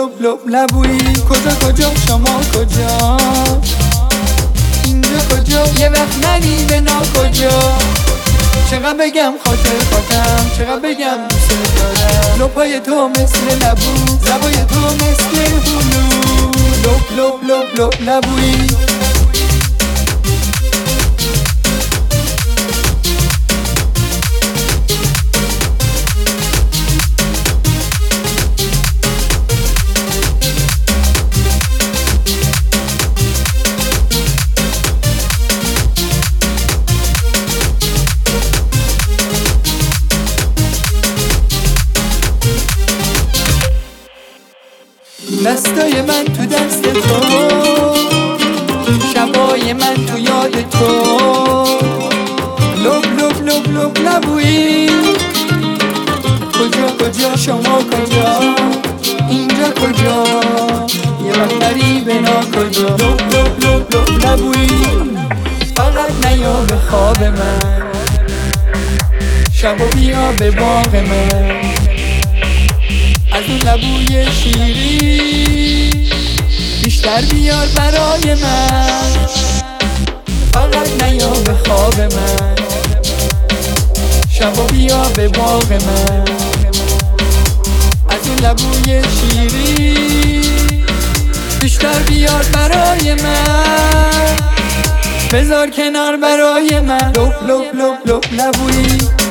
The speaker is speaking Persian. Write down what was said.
لب لب لبویی. کجا شما کجا؟ اینجا کجا؟ یه وقت نری به ناکجا. چقدر بگم خاطرم، چقدر بگم دوست دارم. لبای تو مثل لبو، لبای تو مثل هلو. لب لب لب لب لبویی. دستای من تو دست تو، شبای من تو یاد تو. لب لب لب لب لبویی. کجا شما کجا؟ اینجا کجا؟ یه وقت نری به ناکجا. لب لب لب لب لبویی. فقط نیا به خواب من، شبا بیا به باغ من. از اون لبوی شیری بیشتر بیار برای من. فقط نیا به خواب من، شبا بیا به باغ من. از اون لبوی شیری بیشتر بیار برای من. بذار کنار برای من. لب لب لب لب لبویی.